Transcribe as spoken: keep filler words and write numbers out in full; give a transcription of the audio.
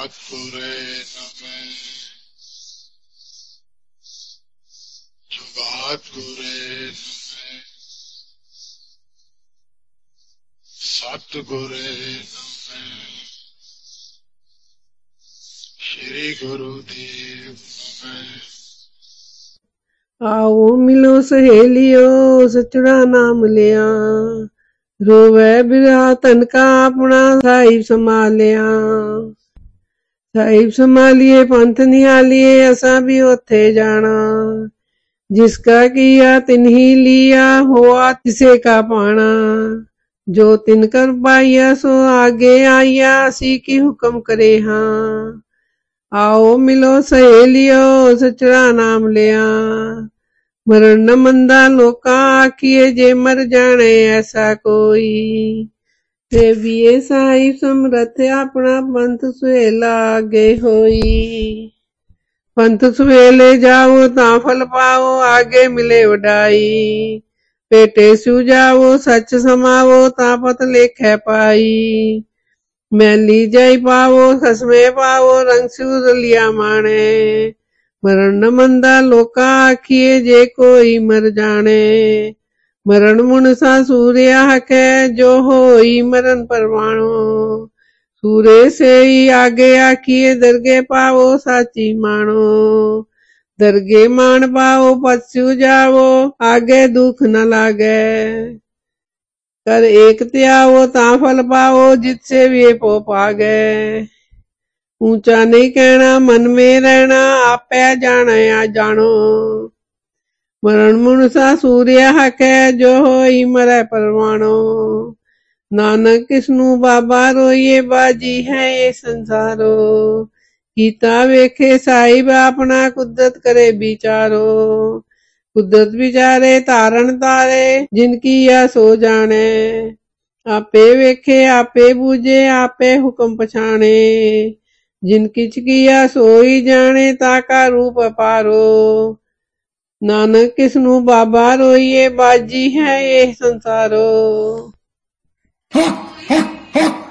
ਸਤਿਗੁਰੇ ਨਮੈ ਸਤਿਗੁਰੇ ਨਮੈ ਸਤਿਗੁਰੇ ਨਮੈ ਸ਼੍ਰੀ ਗੁਰੂ ਦੇਵ ਨਮੈ। आओ मिलो सहेलियो सचड़ा नाम लिया, रोवे बिरहा तन का अपना साहिब संभालिया। साहिब संभालिए पंथ निहालिए असा भी उथे जाना, जिसका किया तिन्ही लिया हुआ तिसे का पाना। जो तिन कर पाइया सो आगे आइया असी की हुक्म करे हाँ। आओ मिलो सहेलियो सचड़ा नाम लिया, मरण न मंदा लोका आखिए जे मर जाने ऐसा कोई। सेविए साहिब समरथ अपना पंथ सुहेला आगे होई। पंथ सुहेले जाओ ता फल पाओ आगे मिले वडाई। पेटे सू जाओ सच समावो ता पत लेखे पाई। मैली जाई पावो खसमे पावो रंग सूर लिया माने। मरण न मंदा लोका आखिए जे कोई मर जाने। मरण मुनसा सूर्या हकै जो होई मरण परवाणो। सूरे से ही आगे आखिए दरगे पावो साची मानो। दरगे मान पावो पछू जावो आगे दुख न लागे। कर एक त्यावो ता फल पावो जिससे वे पो पागे। ऊंचा नहीं कहना मन में रहना आपे जाने आ जानो। मरण मुनसा सूर्य हकै जो होई मरै परवाणो। नानक किसनु बाबा रोइए बाजी है ये संसारो। कीता वेखे साहिब अपना कुदरत करे विचारो। कुदरत विचारे तारण तारे जिनकी या सो जाने। आपे वेखे आपे बूझे आपे हुक्म पछाणे। जिनकी किया सोई जाने ताका रूप अपारो। नानक किसनु बाबा रोइए बाजी है ये संसारो।